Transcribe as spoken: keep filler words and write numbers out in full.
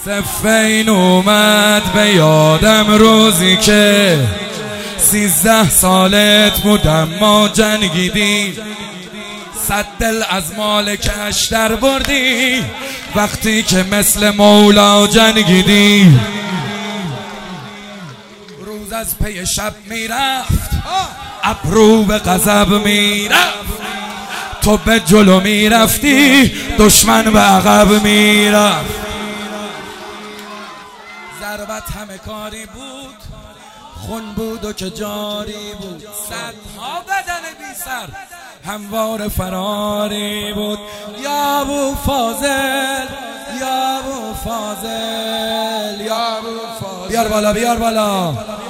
صفین اومد به یادم روزی که سیزده سالت بودم ما جنگیدیم، صد دل از مالکش در بردی وقتی که مثل مولا جنگیدی. روز از پی شب میرفت ابرو به غضب میرفت، تو به جلو میرفتی دشمن به عقب میرفت. ضربت همه کاری بود، خون بود و که جاری بود، صدها بدن بی سر هموار فراری بود. یا ابو فاضل یا ابو فاضل یا ابو فاضل، بیار بالا بیار بالا.